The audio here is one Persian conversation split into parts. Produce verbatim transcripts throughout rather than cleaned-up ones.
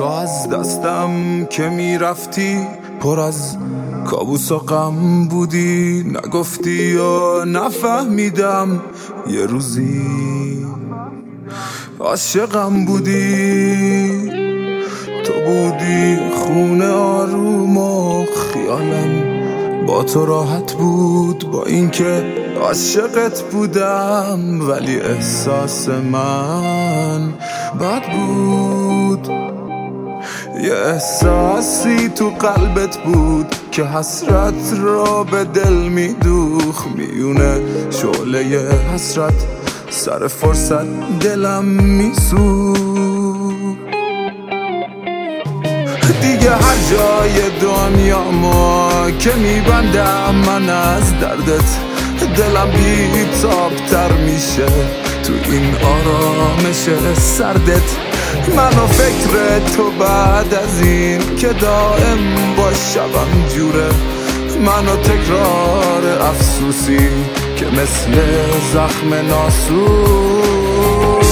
تو از دستم که میرفتی پر از کابوس و غم بودی، نگفتی یا نفهمیدم یه روزی عاشقم بودی. تو بودی خونه آروم و خیالم با تو راحت بود، با اینکه عاشقت بودم ولی احساس من بد بود. یه احساسی تو قلبت بود که حسرت را به دل میدوخ، میونه شعله حسرت سر فرصت دلم میسوخت. دیگه هر جای دنیا ما که میبندم من از دردت، دلم بی‌تاب‌تر میشه تو این آرامش سردت. منو فکر تو بعد از این که دائم با شبم جوره، منو تکرار افسوسی که مثل زخم ناسوره.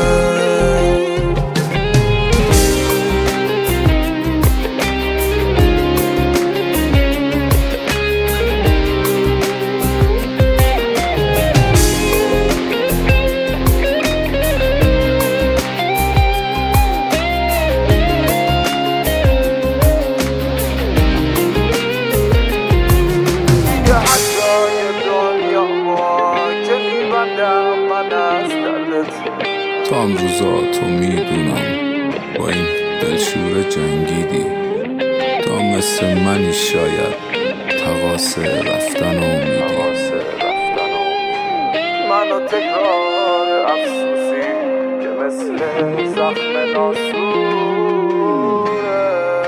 تا هم روزا تو میدونم با این دلشوره جنگیدی، تا مثل منی شاید تقاص رفتن و امیدی. منو تکرار افسوسی که مثل زخم ناسوره.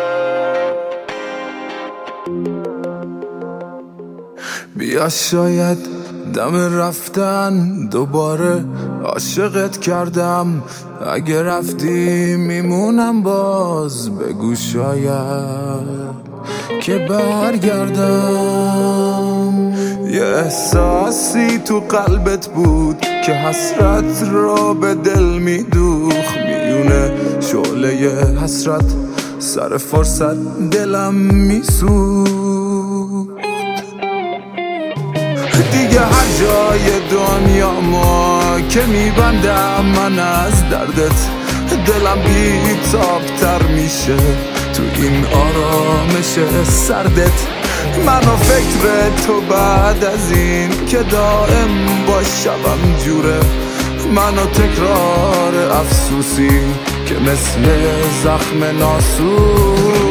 بیا شاید دم رفتن دوباره عاشقت کردم، اگه رفتی میمونم باز بگو شاید که برگردم. یه احساسی تو قلبت بود که حسرت را به دل میدوخ، میونه شعله حسرت سر فرصت دلم میسوخت. دیگه هر جای دنیا ما که میبندم من از دردت، دلم بی‌تاب‌تر میشه تو این آرامش سردت. منو فکر تو بعد از این که دائم با شبم جوره، منو تکرار افسوسی که مثل زخم ناسور.